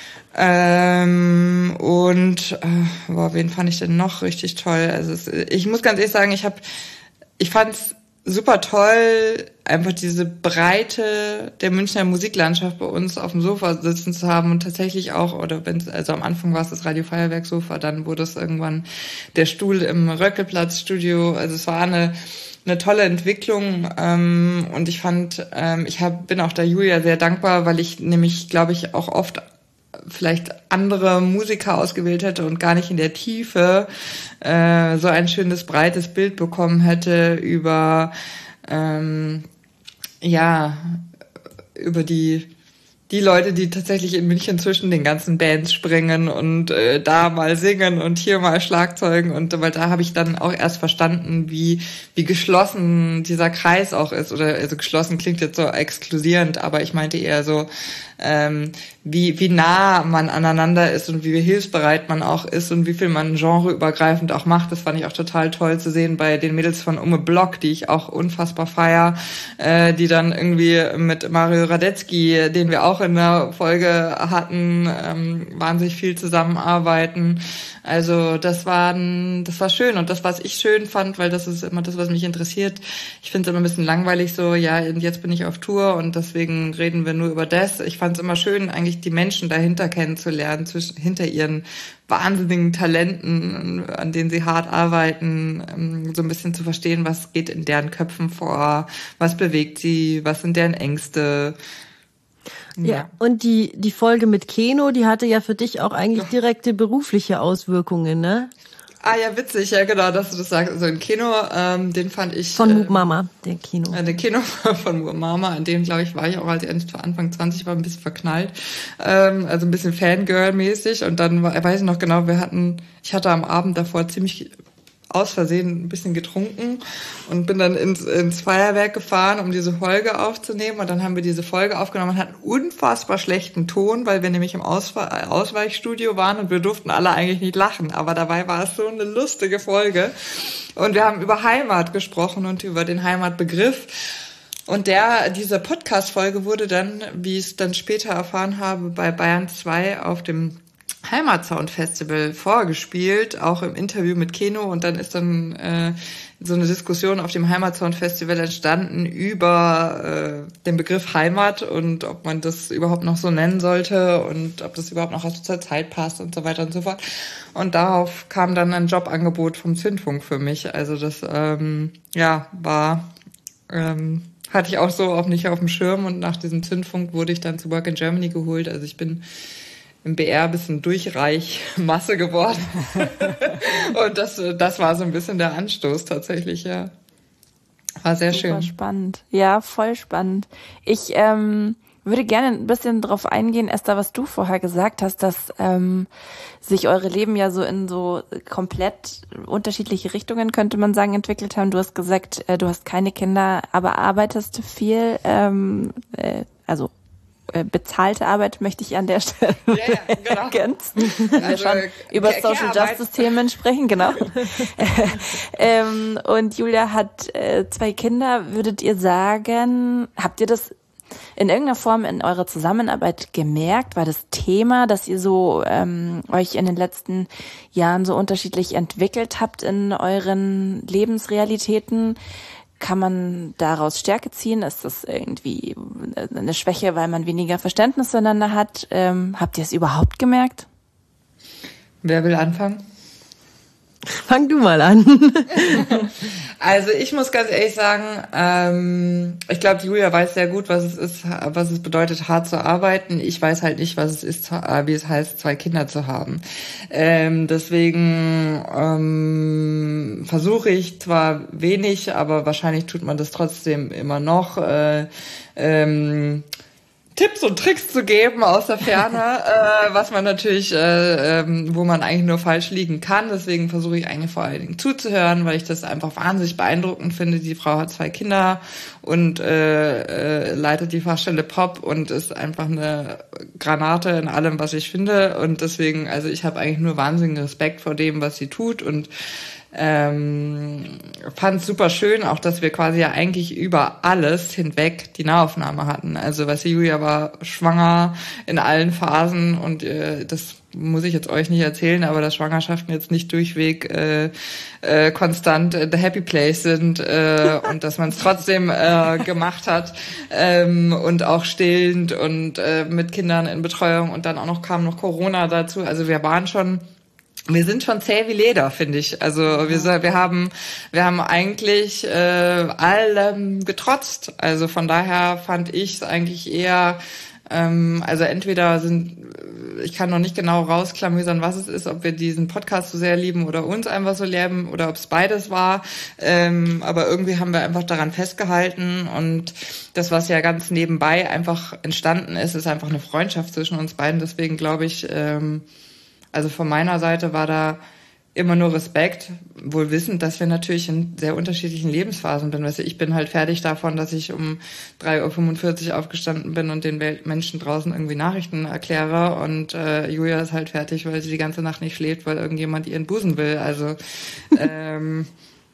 Ähm, und äh, boah, wen fand ich denn noch richtig toll? Also es, ich muss ganz ehrlich sagen, ich habe, ich fand's super toll, einfach diese Breite der Münchner Musiklandschaft bei uns auf dem Sofa sitzen zu haben und tatsächlich auch, oder wenn es, also am Anfang war es das Radio Feuerwerk Sofa, dann wurde es irgendwann der Stuhl im Röckelplatz-Studio. Also es war eine eine tolle Entwicklung ähm, und ich fand, ähm, ich hab, bin auch der Julia sehr dankbar, weil ich nämlich, glaube ich, auch oft vielleicht andere Musiker ausgewählt hätte und gar nicht in der Tiefe äh, so ein schönes, breites Bild bekommen hätte über ähm, ja über die die Leute, die tatsächlich in München zwischen den ganzen Bands springen und äh, da mal singen und hier mal Schlagzeugen und weil da habe ich dann auch erst verstanden, wie wie geschlossen dieser Kreis auch ist, oder also geschlossen klingt jetzt so exklusierend, aber ich meinte eher so ähm, wie wie nah man aneinander ist und wie hilfsbereit man auch ist und wie viel man genreübergreifend auch macht. Das fand ich auch total toll zu sehen bei den Mädels von Umme Block, die ich auch unfassbar feier, äh, die dann irgendwie mit Mario Radetzky, den wir auch in der Folge hatten, ähm, wahnsinnig viel zusammenarbeiten. Also das war das war schön und das, was ich schön fand, weil das ist immer das, was mich interessiert. Ich finde es immer ein bisschen langweilig so, ja, jetzt bin ich auf Tour und deswegen reden wir nur über das. Ich fand es immer schön, eigentlich die Menschen dahinter kennenzulernen, zwischen hinter ihren wahnsinnigen Talenten, an denen sie hart arbeiten, so ein bisschen zu verstehen, was geht in deren Köpfen vor, was bewegt sie, was sind deren Ängste. Ja. ja, und die die Folge mit Keno, die hatte ja für dich auch eigentlich direkte berufliche Auswirkungen, ne? Ah ja, witzig, ja genau, dass du das sagst. Also in Keno, ähm, den fand ich... Von Moop Mama, der Keno. Äh, der Keno von Moop Mama, an dem, glaube ich, war ich auch, als ich Anfang zwanzig war, ein bisschen verknallt. Ähm, also ein bisschen Fangirl-mäßig. Und dann, war, ich weiß noch genau, wir hatten, ich hatte am Abend davor ziemlich aus Versehen ein bisschen getrunken und bin dann ins, ins Feuerwerk gefahren, um diese Folge aufzunehmen. Und dann haben wir diese Folge aufgenommen und hatten unfassbar schlechten Ton, weil wir nämlich im Auswe- Ausweichstudio waren und wir durften alle eigentlich nicht lachen. Aber dabei war es so eine lustige Folge. Und wir haben über Heimat gesprochen und über den Heimatbegriff. Und der, diese Podcast-Folge wurde dann, wie ich es dann später erfahren habe, bei Bayern zwei auf dem Heimatsound Festival vorgespielt, auch im Interview mit Keno, und dann ist dann äh, so eine Diskussion auf dem Heimatsound Festival entstanden über äh, den Begriff Heimat und ob man das überhaupt noch so nennen sollte und ob das überhaupt noch zur Zeit passt und so weiter und so fort. Und darauf kam dann ein Jobangebot vom Zündfunk für mich. Also das ähm, ja war ähm, hatte ich auch so auch nicht auf dem Schirm, und nach diesem Zündfunk wurde ich dann zu Work in Germany geholt. Also ich bin im B R ein bisschen Durchreichmasse geworden. Und das, das war so ein bisschen der Anstoß tatsächlich, ja. War sehr Super schön. Spannend. Ja, voll spannend. Ich ähm, würde gerne ein bisschen drauf eingehen, Esther, was du vorher gesagt hast, dass ähm, sich eure Leben ja so in so komplett unterschiedliche Richtungen, könnte man sagen, entwickelt haben. Du hast gesagt, äh, du hast keine Kinder, aber arbeitest viel, ähm, äh, also äh, bezahlte Arbeit möchte ich an der Stelle ja, ja, genau. ergänzen. Wenn wir also, schon über Social Justice Themen sprechen, genau. ähm, und Julia hat äh, zwei Kinder. Würdet ihr sagen, habt ihr das in irgendeiner Form in eurer Zusammenarbeit gemerkt? War das Thema, dass ihr so ähm, euch in den letzten Jahren so unterschiedlich entwickelt habt in euren Lebensrealitäten? Kann man daraus Stärke ziehen? Ist das irgendwie eine Schwäche, weil man weniger Verständnis füreinander hat? Ähm, habt ihr es überhaupt gemerkt? Wer will anfangen? Fang du mal an. Also ich muss ganz ehrlich sagen, ähm, ich glaube, Julia weiß sehr gut, was es ist, was es bedeutet, hart zu arbeiten. Ich weiß halt nicht, was es ist, wie es heißt, zwei Kinder zu haben. Ähm, deswegen ähm, versuche ich zwar wenig, aber wahrscheinlich tut man das trotzdem immer noch. Äh, ähm, Tipps und Tricks zu geben aus der Ferne, äh, was man natürlich, äh, ähm, wo man eigentlich nur falsch liegen kann. Deswegen versuche ich eigentlich vor allen Dingen zuzuhören, weil ich das einfach wahnsinnig beeindruckend finde. Die Frau hat zwei Kinder und äh, äh, leitet die Fachstelle Pop und ist einfach eine Granate in allem, was ich finde. Und deswegen, also ich habe eigentlich nur wahnsinnigen Respekt vor dem, was sie tut und Ähm, fand es super schön, auch dass wir quasi ja eigentlich über alles hinweg die Nahaufnahme hatten. Also was Julia war schwanger in allen Phasen und äh, das muss ich jetzt euch nicht erzählen, aber dass Schwangerschaften jetzt nicht durchweg äh, äh, konstant äh, the happy place sind äh, und dass man es trotzdem äh, gemacht hat ähm, und auch stillend und äh, mit Kindern in Betreuung und dann auch noch kam noch Corona dazu. Also wir waren schon Wir sind schon zäh wie Leder, finde ich. Also wir, wir haben, wir haben eigentlich äh, allem getrotzt. Also von daher fand ich es eigentlich eher, ähm, also entweder sind, ich kann noch nicht genau rausklamüsern, was es ist, ob wir diesen Podcast so sehr lieben oder uns einfach so lieben oder ob es beides war. Ähm, aber irgendwie haben wir einfach daran festgehalten und das, was ja ganz nebenbei einfach entstanden ist, ist einfach eine Freundschaft zwischen uns beiden. Deswegen glaube ich, ähm, also von meiner Seite war da immer nur Respekt, wohl wissend, dass wir natürlich in sehr unterschiedlichen Lebensphasen sind. Weißt du, ich bin halt fertig davon, dass ich um drei Uhr fünfundvierzig aufgestanden bin und den Menschen draußen irgendwie Nachrichten erkläre und äh, Julia ist halt fertig, weil sie die ganze Nacht nicht schläft, weil irgendjemand ihren Busen will. Also ähm,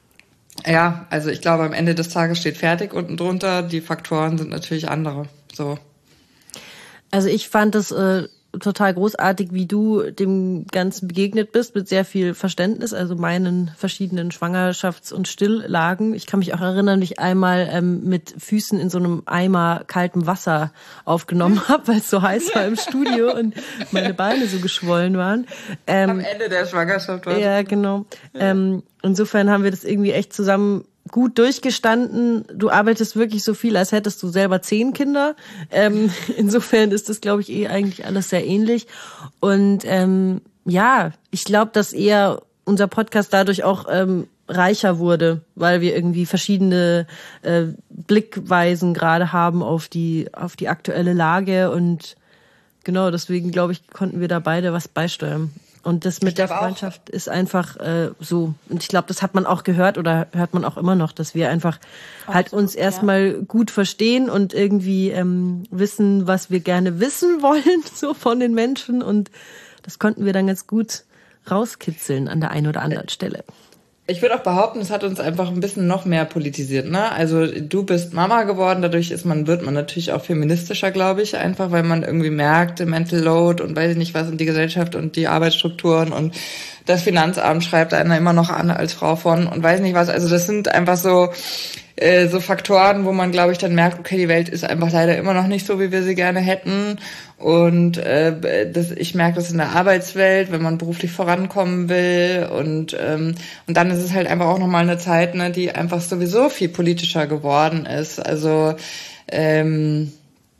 ja, also ich glaube, am Ende des Tages steht fertig unten drunter. Die Faktoren sind natürlich andere. So. Also ich fand das äh total großartig, wie du dem Ganzen begegnet bist, mit sehr viel Verständnis, also meinen verschiedenen Schwangerschafts- und Stilllagen. Ich kann mich auch erinnern, wie ich einmal ähm, mit Füßen in so einem Eimer kaltem Wasser aufgenommen habe, weil es so heiß war im Studio und meine Beine so geschwollen waren. Ähm, Am Ende der Schwangerschaft war. Ja, genau. Ja. Ähm, insofern haben wir das irgendwie echt zusammen gut durchgestanden. Du arbeitest wirklich so viel, als hättest du selber zehn Kinder. Ähm, insofern ist das, glaube ich, eh eigentlich alles sehr ähnlich. Und ähm, ja, ich glaube, dass eher unser Podcast dadurch auch ähm, reicher wurde, weil wir irgendwie verschiedene äh, Blickweisen gerade haben auf die auf die aktuelle Lage. Und genau, deswegen, glaube ich, konnten wir da beide was beisteuern. Und das mit der Freundschaft auch ist einfach äh, so. Und ich glaube, das hat man auch gehört oder hört man auch immer noch, dass wir einfach Absolut, halt uns erstmal ja. gut verstehen und irgendwie ähm, wissen, was wir gerne wissen wollen, so von den Menschen. Und das konnten wir dann ganz gut rauskitzeln an der einen oder anderen Stelle. Ich würde auch behaupten, es hat uns einfach ein bisschen noch mehr politisiert, ne? Also du bist Mama geworden, dadurch ist man, wird man natürlich auch feministischer, glaube ich, einfach, weil man irgendwie merkt, Mental Load und weiß ich nicht was und die Gesellschaft und die Arbeitsstrukturen und das Finanzamt schreibt einer immer noch an als Frau von und weiß nicht was. Also das sind einfach so äh, so Faktoren, wo man, glaube ich, dann merkt, okay, die Welt ist einfach leider immer noch nicht so, wie wir sie gerne hätten. Und äh, das, ich merke das in der Arbeitswelt, wenn man beruflich vorankommen will. Und ähm, und dann ist es halt einfach auch nochmal eine Zeit, ne, die einfach sowieso viel politischer geworden ist. Also ähm,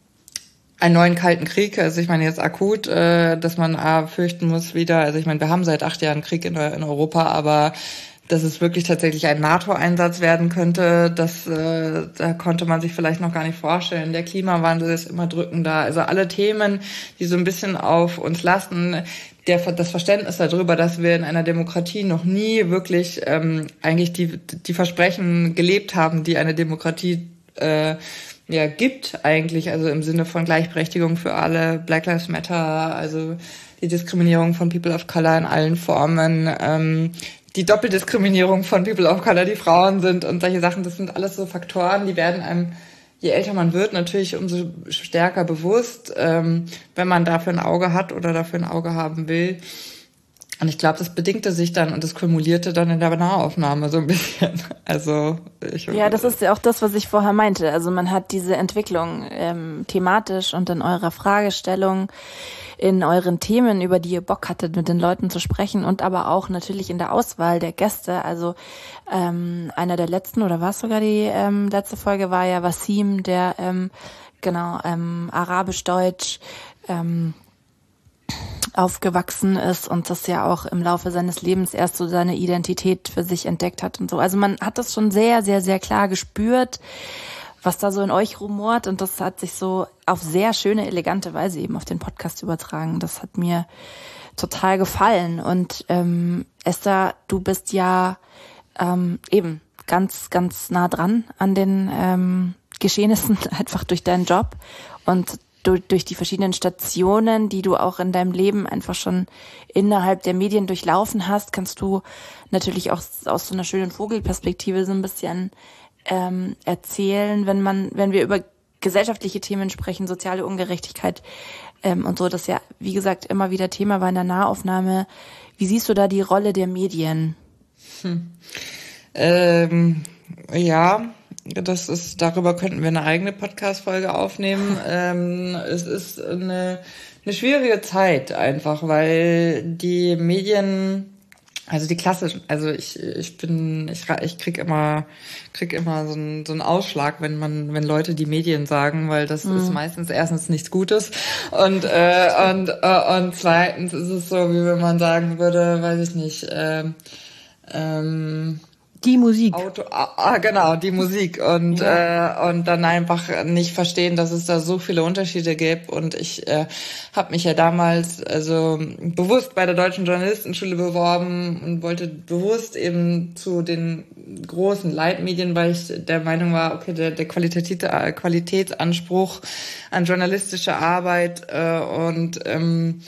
einen neuen Kalten Krieg, also ich meine jetzt akut, äh, dass man A, fürchten muss wieder, also ich meine, wir haben seit acht Jahren Krieg in, in Europa, aber dass es wirklich tatsächlich ein NATO-Einsatz werden könnte, das äh, da konnte man sich vielleicht noch gar nicht vorstellen. Der Klimawandel ist immer drückender. Also alle Themen, die so ein bisschen auf uns lasten, der, das Verständnis darüber, dass wir in einer Demokratie noch nie wirklich ähm, eigentlich die, die Versprechen gelebt haben, die eine Demokratie äh, ja gibt eigentlich, also im Sinne von Gleichberechtigung für alle, Black Lives Matter, also die Diskriminierung von People of Color in allen Formen, ähm, die Doppeldiskriminierung von People of Color, die Frauen sind und solche Sachen, das sind alles so Faktoren, die werden einem, je älter man wird, natürlich umso stärker bewusst, ähm, wenn man dafür ein Auge hat oder dafür ein Auge haben will. Und ich glaube, das bedingte sich dann und das kumulierte dann in der Nahaufnahme so ein bisschen. Also ich ja, das ist ja auch das, was ich vorher meinte. Also man hat diese Entwicklung ähm, thematisch und in eurer Fragestellung, in euren Themen, über die ihr Bock hattet, mit den Leuten zu sprechen und aber auch natürlich in der Auswahl der Gäste. Also ähm, einer der letzten, oder war es sogar die ähm, letzte Folge, war ja Wassim, der ähm, genau ähm, arabisch-deutsch ähm, aufgewachsen ist und das ja auch im Laufe seines Lebens erst so seine Identität für sich entdeckt hat und so. Also man hat das schon sehr, sehr, sehr klar gespürt, was da so in euch rumort, und das hat sich so auf sehr schöne, elegante Weise eben auf den Podcast übertragen. Das hat mir total gefallen. Und ähm, Esther, du bist ja ähm, eben ganz, ganz nah dran an den ähm, Geschehnissen, einfach durch deinen Job und durch, durch die verschiedenen Stationen, die du auch in deinem Leben einfach schon innerhalb der Medien durchlaufen hast, kannst du natürlich auch aus so einer schönen Vogelperspektive so ein bisschen ähm, erzählen, wenn man, wenn wir über gesellschaftliche Themen sprechen, soziale Ungerechtigkeit ähm, und so, das ja, wie gesagt, immer wieder Thema war in der Nahaufnahme. Wie siehst du da die Rolle der Medien? Hm. Ähm, ja, das ist, darüber könnten wir eine eigene Podcast-Folge aufnehmen. ähm, es ist eine, eine schwierige Zeit einfach, weil die Medien, also die klassischen, also ich ich bin ich ich krieg immer krieg immer so einen so einen Ausschlag, wenn man wenn Leute die Medien sagen, weil das mhm. ist meistens erstens nichts Gutes und äh, und äh, und zweitens ist es so, wie wenn man sagen würde, weiß ich nicht, äh, ähm Die Musik. Auto, ah, genau, die Musik und ja. äh, und dann einfach nicht verstehen, dass es da so viele Unterschiede gibt. Und ich äh, habe mich ja damals also bewusst bei der Deutschen Journalistenschule beworben und wollte bewusst eben zu den großen Leitmedien, weil ich der Meinung war, okay, der, der qualitative Qualitätsanspruch an journalistische Arbeit äh, und ähm,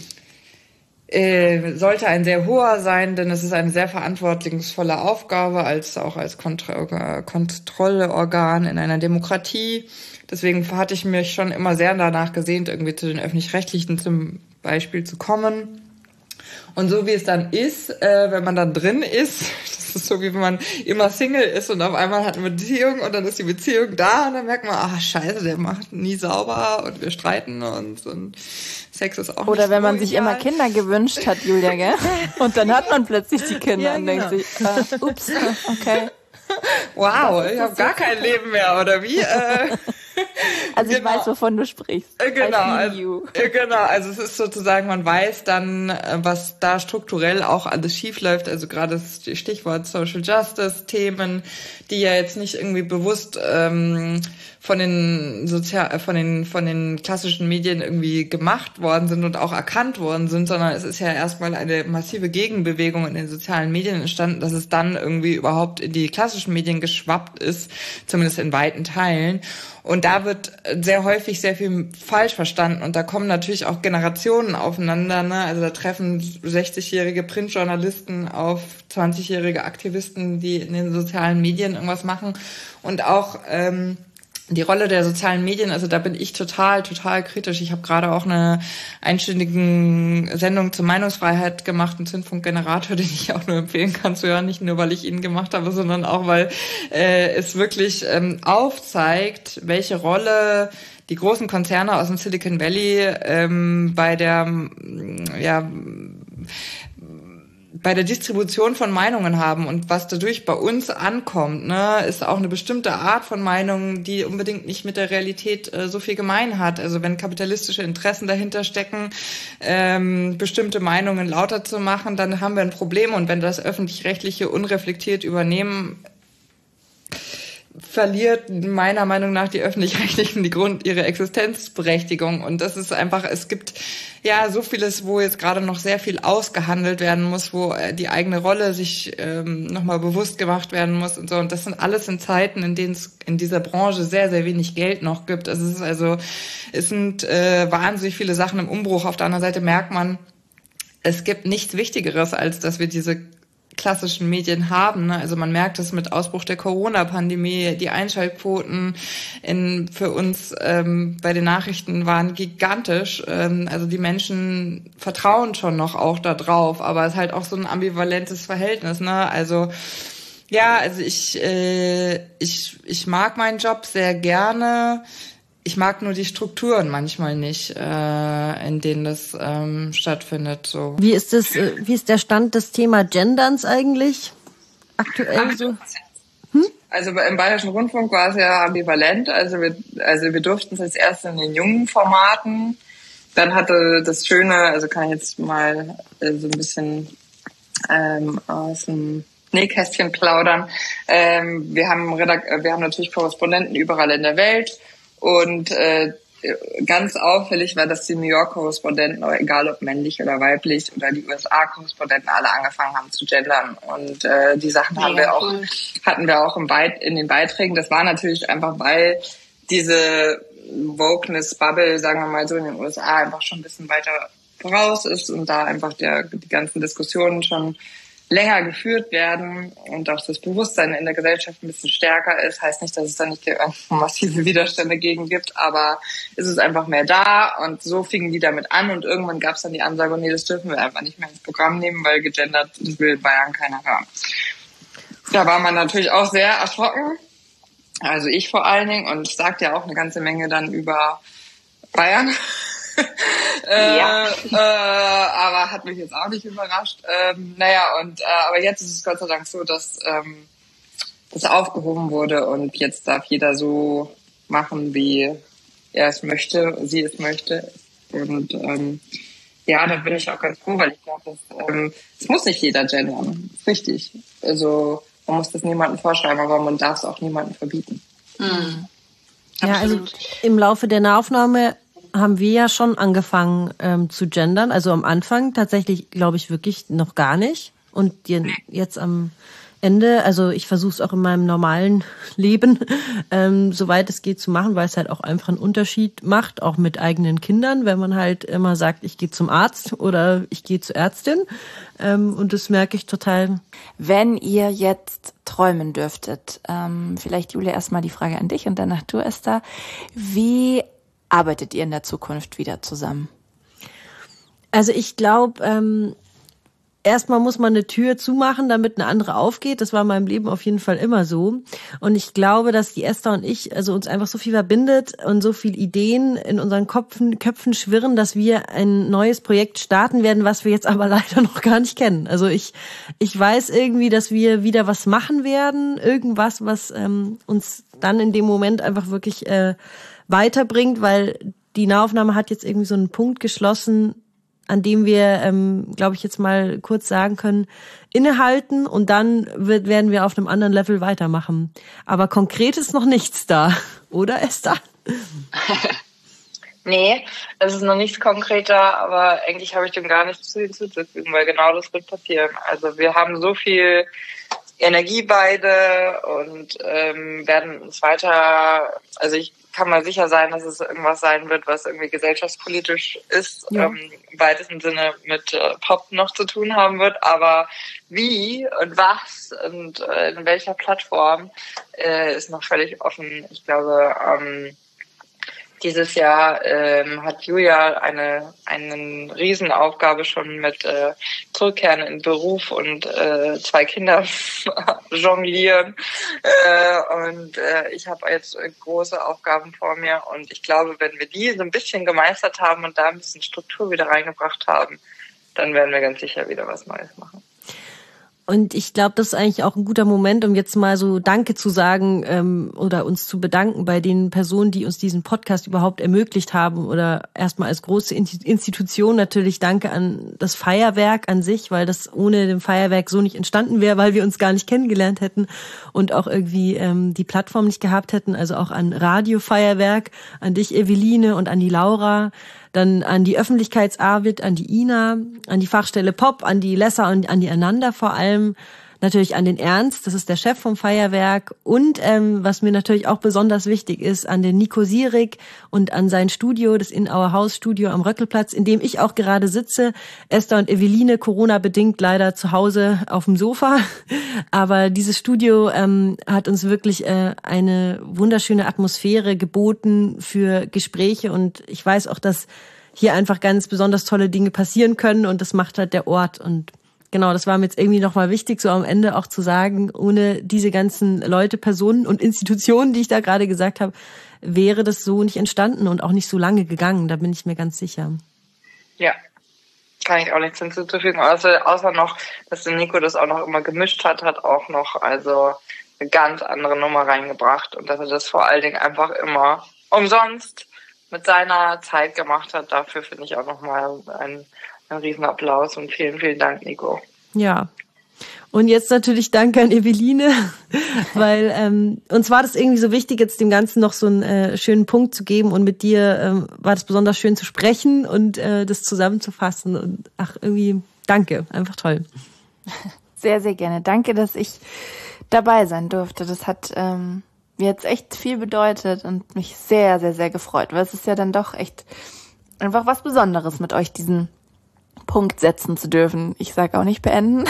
sollte ein sehr hoher sein, denn es ist eine sehr verantwortungsvolle Aufgabe, als auch als Kontro- Kontrollorgan in einer Demokratie. Deswegen hatte ich mich schon immer sehr danach gesehnt, irgendwie zu den Öffentlich-Rechtlichen zum Beispiel zu kommen. Und so wie es dann ist, äh, wenn man dann drin ist, das ist so wie wenn man immer Single ist und auf einmal hat eine Beziehung und dann ist die Beziehung da und dann merkt man, ach scheiße, der macht nie sauber und wir streiten und, und Sex ist auch Oder nicht wenn so man sich ideal. immer Kinder gewünscht hat, Julia, gell? Und dann hat man plötzlich die Kinder Ja, und genau. denkt sich, äh, ups, okay. Wow, ich habe gar kein Leben mehr, oder wie? Äh, Also ich genau. weiß, wovon du sprichst. Äh, Genau, I feel also, you. äh, genau, also es ist sozusagen, man weiß dann, äh, was da strukturell auch alles schief läuft, also gerade das Stichwort Social Justice Themen, die ja jetzt nicht irgendwie bewusst ähm, von den sozial von den von den klassischen Medien irgendwie gemacht worden sind und auch erkannt worden sind, sondern es ist ja erstmal eine massive Gegenbewegung in den sozialen Medien entstanden, dass es dann irgendwie überhaupt in die klassischen Medien geschwappt ist, zumindest in weiten Teilen. Und da wird sehr häufig sehr viel falsch verstanden und da kommen natürlich auch Generationen aufeinander, ne? Also da treffen sechzigjährige Printjournalisten auf zwanzigjährige Aktivisten, die in den sozialen Medien irgendwas machen und auch ähm, die Rolle der sozialen Medien, also da bin ich total, total kritisch. Ich habe gerade auch eine einstündige Sendung zur Meinungsfreiheit gemacht, einen Zündfunkgenerator, den ich auch nur empfehlen kann zu hören, nicht nur, weil ich ihn gemacht habe, sondern auch, weil äh, es wirklich ähm, aufzeigt, welche Rolle die großen Konzerne aus dem Silicon Valley ähm, bei der ja bei der Distribution von Meinungen haben und was dadurch bei uns ankommt, ne, ist auch eine bestimmte Art von Meinung, die unbedingt nicht mit der Realität äh, so viel gemein hat. Also wenn kapitalistische Interessen dahinter stecken, ähm, bestimmte Meinungen lauter zu machen, dann haben wir ein Problem. Und wenn das Öffentlich-Rechtliche unreflektiert übernehmen, verliert meiner Meinung nach die Öffentlich-Rechtlichen die Grund ihre Existenzberechtigung. Und das ist einfach, es gibt ja so vieles, wo jetzt gerade noch sehr viel ausgehandelt werden muss, wo die eigene Rolle sich ähm, nochmal bewusst gemacht werden muss und so. Und das sind alles in Zeiten, in denen es in dieser Branche sehr, sehr wenig Geld noch gibt. Also es ist also, es sind äh, wahnsinnig viele Sachen im Umbruch. Auf der anderen Seite merkt man, es gibt nichts Wichtigeres, als dass wir diese klassischen Medien haben. Ne? Also man merkt es mit Ausbruch der Corona-Pandemie, die Einschaltquoten in, für uns ähm, bei den Nachrichten waren gigantisch. Ähm, also die Menschen vertrauen schon noch auch da drauf, aber es ist halt auch so ein ambivalentes Verhältnis. Ne? Also ja, also ich, äh, ich, ich mag meinen Job sehr gerne. Ich mag nur die Strukturen manchmal nicht, äh, in denen das ähm, stattfindet. So. Wie ist das? Äh, wie ist der Stand des Thema Genderns eigentlich aktuell so? Hm? Also im Bayerischen Rundfunk war es ja ambivalent. Also wir, also wir durften es als erst in den jungen Formaten. Dann hatte das Schöne, also kann ich jetzt mal äh, so ein bisschen ähm, aus dem Nähkästchen plaudern. Ähm, wir haben Redak- wir haben natürlich Korrespondenten überall in der Welt. Und äh, ganz auffällig war, dass die New York-Korrespondenten, egal ob männlich oder weiblich, oder die U S A-Korrespondenten alle angefangen haben zu gendern. Und äh, die Sachen haben wir auch, hatten wir auch im Beit- in den Beiträgen. Das war natürlich einfach, weil diese Wokeness-Bubble, sagen wir mal so, in den U S A einfach schon ein bisschen weiter voraus ist und da einfach der, die ganzen Diskussionen schon länger geführt werden und auch das Bewusstsein in der Gesellschaft ein bisschen stärker ist. Heißt nicht, dass es da nicht massive Widerstände gegen gibt, aber es ist einfach mehr da und so fingen die damit an und irgendwann gab es dann die Ansage, nee, das dürfen wir einfach nicht mehr ins Programm nehmen, weil gegendert, das will in Bayern keiner hören. Da war man natürlich auch sehr erschrocken, also ich vor allen Dingen, und es sagt ja auch eine ganze Menge dann über Bayern. Ja. äh, äh, aber hat mich jetzt auch nicht überrascht. Ähm, naja, und äh, aber jetzt ist es Gott sei Dank so, dass ähm, das aufgehoben wurde und jetzt darf jeder so machen, wie er es möchte, sie es möchte. Und ähm, ja, da bin ich auch ganz froh, weil ich glaube, ähm, es muss nicht jeder gendern. Das ist richtig. Also man muss das niemandem vorschreiben, aber man darf es auch niemandem verbieten. Mhm. Ja, also im Laufe der Nahaufnahme haben wir ja schon angefangen ähm, zu gendern. Also am Anfang tatsächlich, glaube ich, wirklich noch gar nicht. Und jetzt am Ende, also ich versuche es auch in meinem normalen Leben, ähm, soweit es geht, zu machen, weil es halt auch einfach einen Unterschied macht, auch mit eigenen Kindern, wenn man halt immer sagt, ich gehe zum Arzt oder ich gehe zur Ärztin. Ähm, und das merke ich total. Wenn ihr jetzt träumen dürftet, ähm, vielleicht Julia erstmal die Frage an dich und danach du, Esther, wie arbeitet ihr in der Zukunft wieder zusammen? Also ich glaube, ähm, erstmal muss man eine Tür zumachen, damit eine andere aufgeht. Das war in meinem Leben auf jeden Fall immer so. Und ich glaube, dass die Esther und ich, also uns einfach so viel verbindet und so viele Ideen in unseren Köpfen, Köpfen schwirren, dass wir ein neues Projekt starten werden, was wir jetzt aber leider noch gar nicht kennen. Also ich, ich weiß irgendwie, dass wir wieder was machen werden, irgendwas, was ähm, uns dann in dem Moment einfach wirklich äh, weiterbringt, weil die Nahaufnahme hat jetzt irgendwie so einen Punkt geschlossen, an dem wir, ähm, glaube ich, jetzt mal kurz sagen können, innehalten und dann wird, werden wir auf einem anderen Level weitermachen. Aber konkret ist noch nichts da, oder Esther? Nee, es ist noch nichts konkreter, aber eigentlich habe ich dem gar nichts hinzuzufügen, weil genau das wird passieren. Also wir haben so viel Energie beide und ähm, werden uns weiter, also ich kann mal sicher sein, dass es irgendwas sein wird, was irgendwie gesellschaftspolitisch ist, ja. ähm, im weitesten Sinne mit äh, Pop noch zu tun haben wird, aber wie und was und äh, in welcher Plattform äh, ist noch völlig offen. Ich glaube, ähm, dieses Jahr ähm, hat Julia eine eine Riesenaufgabe schon mit äh, Zurückkehren in den Beruf und äh, zwei Kinder jonglieren. Äh, und äh, ich habe jetzt äh, große Aufgaben vor mir. Und ich glaube, wenn wir die so ein bisschen gemeistert haben und da ein bisschen Struktur wieder reingebracht haben, dann werden wir ganz sicher wieder was Neues machen. Und ich glaube, das ist eigentlich auch ein guter Moment, um jetzt mal so Danke zu sagen ähm, oder uns zu bedanken bei den Personen, die uns diesen Podcast überhaupt ermöglicht haben. Oder erstmal als große Institution natürlich Danke an das Feuerwerk an sich, weil das ohne dem Feuerwerk so nicht entstanden wäre, weil wir uns gar nicht kennengelernt hätten und auch irgendwie ähm, die Plattform nicht gehabt hätten. Also auch an Radio Feuerwerk, an dich Eveline und an die Laura. Dann an die Öffentlichkeitsarbeit, an die Ina, an die Fachstelle Pop, an die Lessa und an die Ananda vor allem. Natürlich an den Ernst, das ist der Chef vom Feuerwerk. Und ähm, was mir natürlich auch besonders wichtig ist, an den Nico Sierig und an sein Studio, das In Our House Studio am Röckelplatz, in dem ich auch gerade sitze. Esther und Eveline, Corona-bedingt leider zu Hause auf dem Sofa. Aber dieses Studio ähm, hat uns wirklich äh, eine wunderschöne Atmosphäre geboten für Gespräche. Und ich weiß auch, dass hier einfach ganz besonders tolle Dinge passieren können. Und das macht halt der Ort. Und genau, das war mir jetzt irgendwie nochmal wichtig, so am Ende auch zu sagen, ohne diese ganzen Leute, Personen und Institutionen, die ich da gerade gesagt habe, wäre das so nicht entstanden und auch nicht so lange gegangen. Da bin ich mir ganz sicher. Ja, kann ich auch nichts hinzufügen, außer, außer noch, dass der Nico das auch noch immer gemischt hat, hat auch noch also eine ganz andere Nummer reingebracht und dass er das vor allen Dingen einfach immer umsonst mit seiner Zeit gemacht hat. Dafür finde ich auch nochmal ein Ein Riesenapplaus und vielen, vielen Dank, Nico. Ja. Und jetzt natürlich Danke an Eveline, weil ähm, uns war das irgendwie so wichtig, jetzt dem Ganzen noch so einen äh, schönen Punkt zu geben und mit dir ähm, war das besonders schön zu sprechen und äh, das zusammenzufassen und ach, irgendwie danke, einfach toll. Sehr, sehr gerne. Danke, dass ich dabei sein durfte. Das hat ähm, mir jetzt echt viel bedeutet und mich sehr, sehr, sehr gefreut, weil es ist ja dann doch echt einfach was Besonderes, mit euch diesen Punkt setzen zu dürfen. Ich sage auch nicht beenden.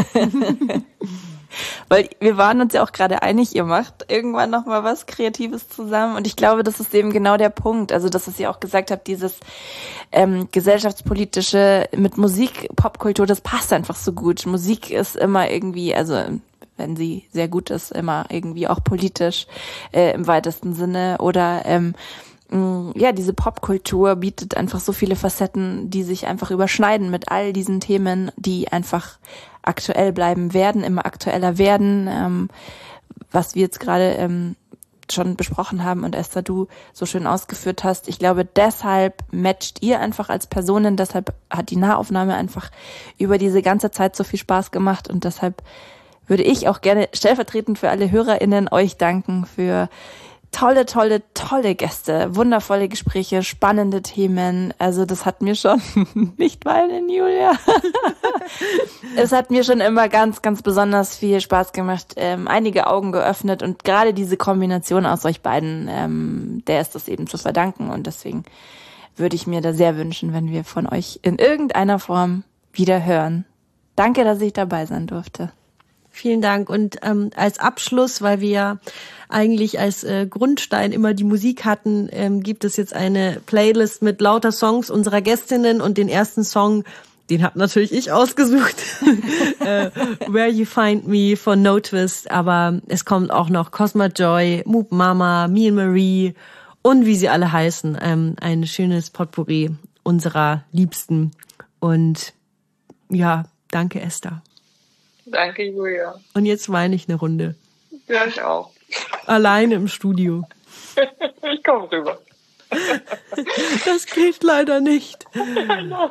Weil wir waren uns ja auch gerade einig, ihr macht irgendwann nochmal was Kreatives zusammen. Und ich glaube, das ist eben genau der Punkt. Also, dass ihr auch gesagt habt, dieses ähm, gesellschaftspolitische mit Musik, Popkultur, das passt einfach so gut. Musik ist immer irgendwie, also wenn sie sehr gut ist, immer irgendwie auch politisch äh, im weitesten Sinne. Oder ähm, ja, diese Popkultur bietet einfach so viele Facetten, die sich einfach überschneiden mit all diesen Themen, die einfach aktuell bleiben werden, immer aktueller werden, ähm, was wir jetzt gerade ähm, schon besprochen haben und Esther, du so schön ausgeführt hast. Ich glaube, deshalb matcht ihr einfach als Personen, deshalb hat die Nahaufnahme einfach über diese ganze Zeit so viel Spaß gemacht und deshalb würde ich auch gerne stellvertretend für alle HörerInnen euch danken für tolle, tolle, tolle Gäste, wundervolle Gespräche, spannende Themen. Also das hat mir schon, nicht weinen, Julia, es hat mir schon immer ganz, ganz besonders viel Spaß gemacht, ähm, einige Augen geöffnet und gerade diese Kombination aus euch beiden, ähm, der ist das eben zu verdanken und deswegen würde ich mir da sehr wünschen, wenn wir von euch in irgendeiner Form wieder hören. Danke, dass ich dabei sein durfte. Vielen Dank. Und ähm, als Abschluss, weil wir ja eigentlich als äh, Grundstein immer die Musik hatten, ähm, gibt es jetzt eine Playlist mit lauter Songs unserer Gästinnen und den ersten Song, den habe natürlich ich ausgesucht, äh, Where You Find Me von No Twist, aber es kommt auch noch Cosma Joy, Moop Mama, Me and Marie und wie sie alle heißen, ähm, ein schönes Potpourri unserer Liebsten. Und ja, danke Esther. Danke, Julia. Und jetzt weine ich eine Runde. Ja, ich auch. Alleine im Studio. Ich komme rüber. Das geht leider nicht. No.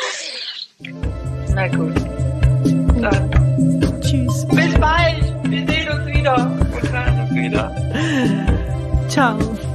Na gut. Dann. Tschüss. Bis bald. Wir sehen uns wieder. Und hören uns wieder. Ciao.